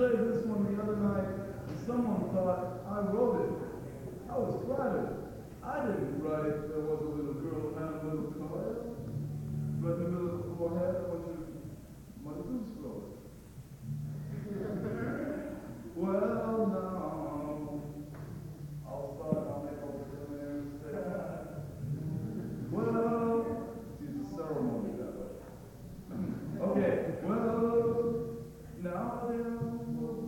played this one the other night, and someone thought I wrote it. I was flattered. I didn't write there was a little girl and a little toy. But in the middle of the forehead, I want you, Mother Goose wrote it. Well, now, I'll start, I'll make all the names say, well, it's a ceremony that way. Okay, well, now then,